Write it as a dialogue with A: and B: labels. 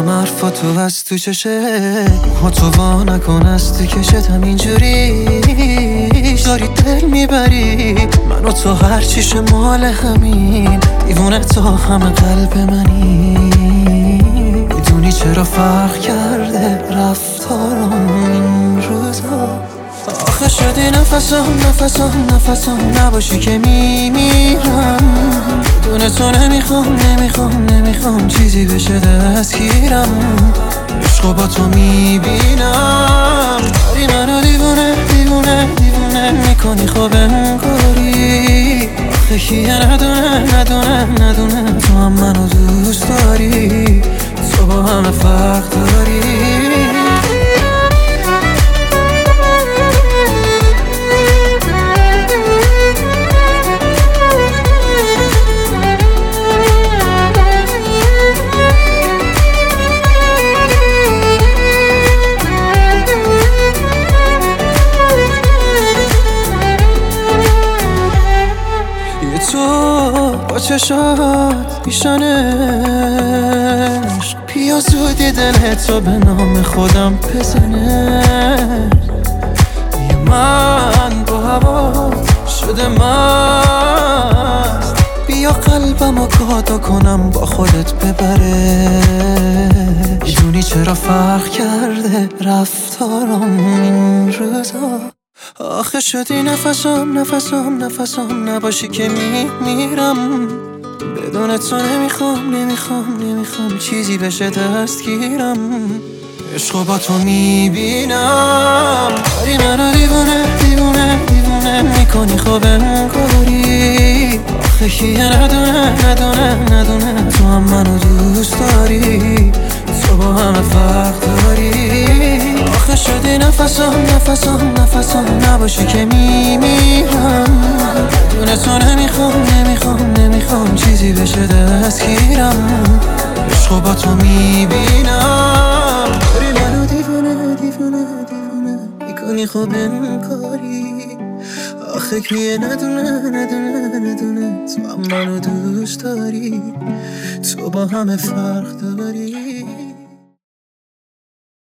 A: میشنوم حرفاتو از تو چشه ها تو وا نکن از تو کشتم اینجوری داری دل میبری من و تو هرچیش مال همین دیوونه تا همه قلب منی میدونی چرا فرق کرده رفتارم این روزا آخه شدی نفسم نباشی که میمیرم بدون تو نمیخوام چیزی بشه دستگیرم عشقو با تو میبینم داری منو دیوونه میکنی خوب انگاری آخه کیه ندونه تو هم منو دوست داری تو با همه فرق داری تو با چشات پیشانش پیازودی دلتو به نام خودم بزنه من با هوا شده مست بیا قلبمو گادا کنم با خودت ببره میدونی چرا فرق کرده رفتارم این روزا آخه شدی نفسم نباشی که میمیرم بدون تو نمیخوام چیزی بشه دستگیرم عشقو با تو میبینم داری منو دیوونه میکنی خوب انگاری آخه کیه ندونه تو هم منو دوست داری تو با همه فرق داری آخه شدی نفسم نباشی که میمیرم بدون تو نمیخوام چیزی بشه دستگیرم عشقو با تو میبینم داری منو دیوونه میکنی خوب انگاری آخه کیه ندونه تو هم منو دوست داری تو با همه فرق داری